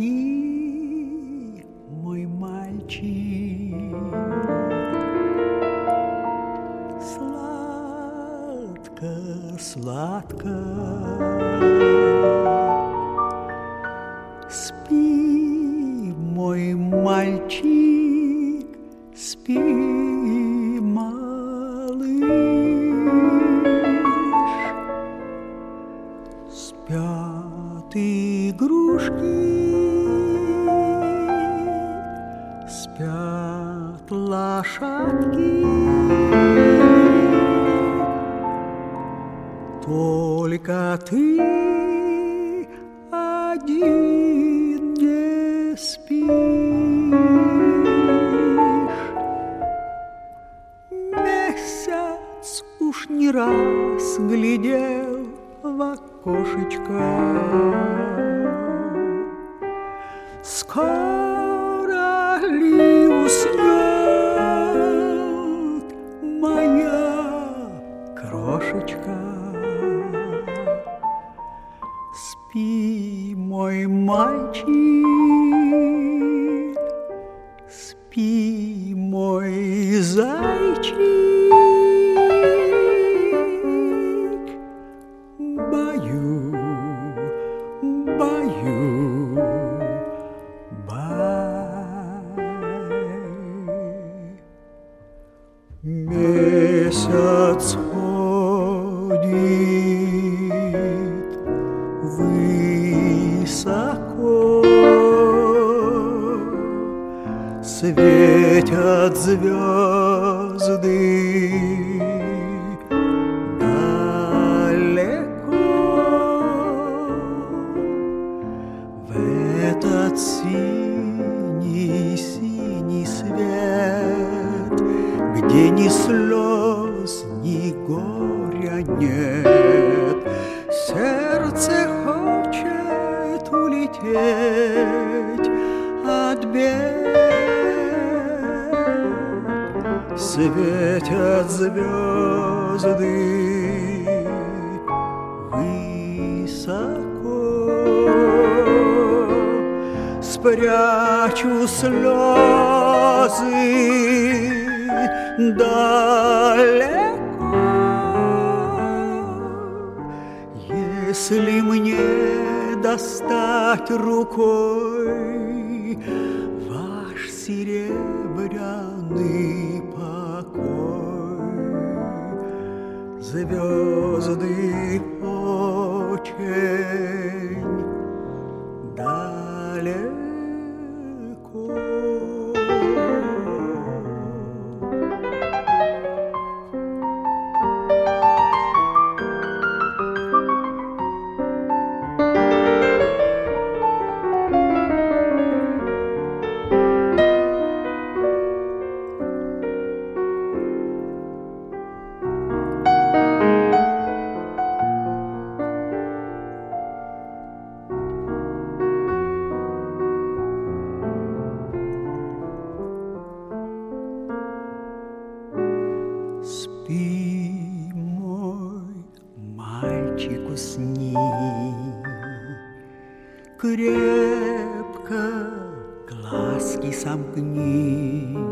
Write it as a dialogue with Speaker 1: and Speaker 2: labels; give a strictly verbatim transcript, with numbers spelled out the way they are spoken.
Speaker 1: Спи, мой мальчик, сладко, сладко. Спи, мой мальчик, спи, малыш. Спят игрушки, спят лошадки, только ты один не спишь. Месяц уж не раз глядел в окошечко. Скоро ли уснет моя крошечка? Спи, мой мальчик, спи, мой зайчик. Баю, баю, бай. Месяц ходит высоко, светят звезды далеко. В этот синий, синий свет, где ни слез, ни горя нет, сердце хочет улететь от бед. Светят звезды высоко, спрячу слезы далеко. Если мне достать рукой ваш серебряный покой, звезды очень далеко. Спи, мой мальчик, усни, крепко глазки сомкни.